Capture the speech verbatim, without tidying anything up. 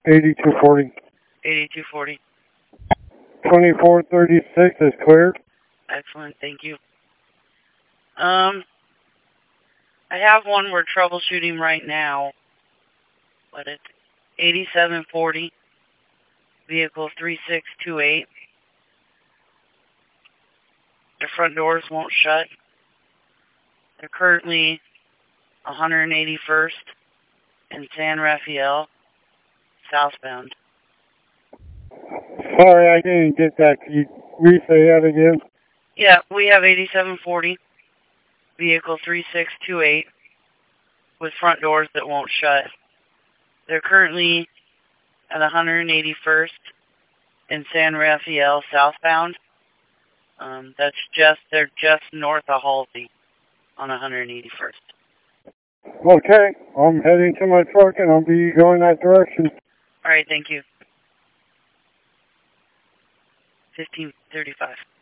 eighty-two forty. eighty-two forty. twenty-four thirty-six is cleared. Excellent, thank you. Um, I have one we're troubleshooting right now, but it's eighty-seven forty, vehicle three six two eight. The front doors won't shut. They're currently one hundred eighty-first in San Rafael, southbound. Sorry, I didn't get that. Can you re-say that again? Yeah, we have eighty-seven forty, vehicle three six two eight, with front doors that won't shut. They're currently at one hundred eighty-first in San Rafael, southbound. Um, that's just, they're just north of Halsey on one hundred eighty-first. Okay, I'm heading to my truck and I'll be going that direction. All right, thank you. fifteen thirty-five.